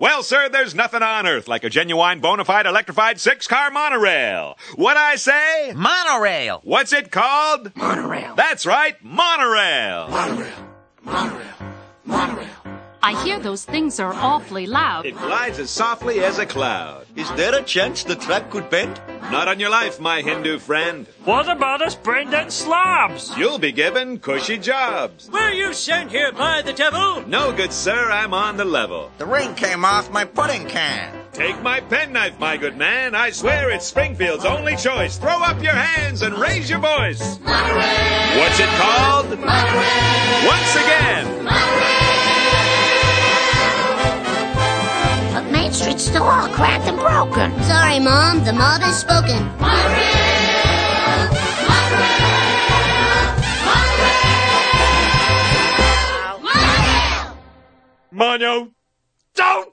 Well, sir, there's nothing on earth like a genuine, bona fide, electrified 6-car monorail. What'd I say? Monorail. What's it called? Monorail. That's right, monorail. Monorail. Monorail. Monorail. I hear those things are awfully loud. It glides as softly as a cloud. Is there a chance the track could bend? Not on your life, my Hindu friend. What about us brain-dead slobs? You'll be given cushy jobs. Were you sent here by the devil? No, good sir, I'm on the level. The ring came off my pudding can. Take my penknife, my good man. I swear it's Springfield's only choice. Throw up your hands and raise your voice. Monorail. What's it called? Monorail. Once again. Monorail. But Main Street's still all cracked and broken. Sorry, Mom. The mob has spoken. Monorail. Monorail. Monorail. Mono, don't